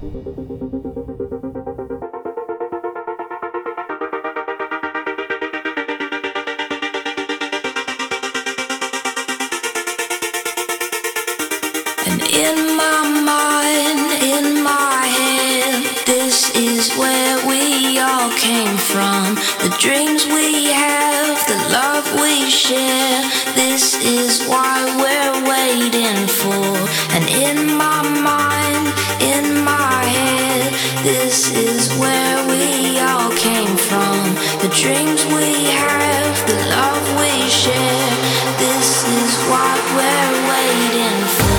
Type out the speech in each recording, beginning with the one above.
And in my mind, in my head, this is where we all came from. The dreams we have, the love we share, this is why we're waiting for. And in my mind, in my head, this is where we all came from. The dreams we have, the love we share, this is what we're waiting for.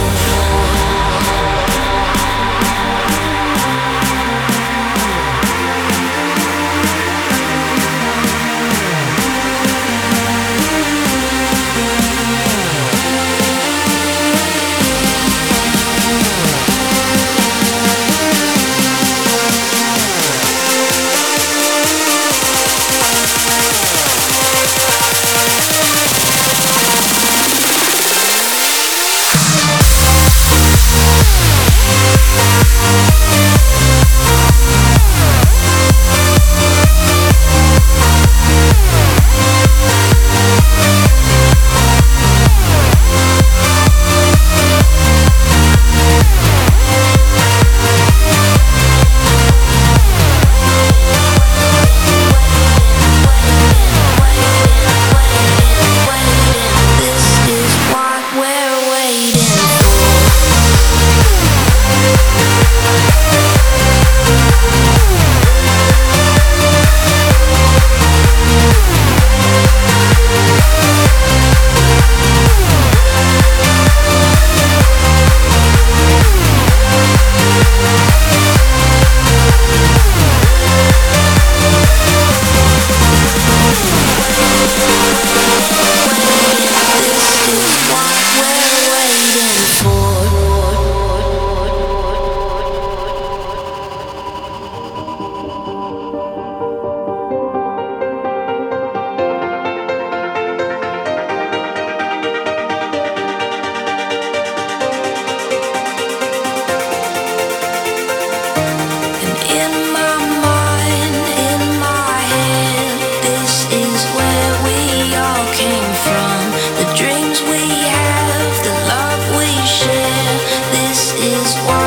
Is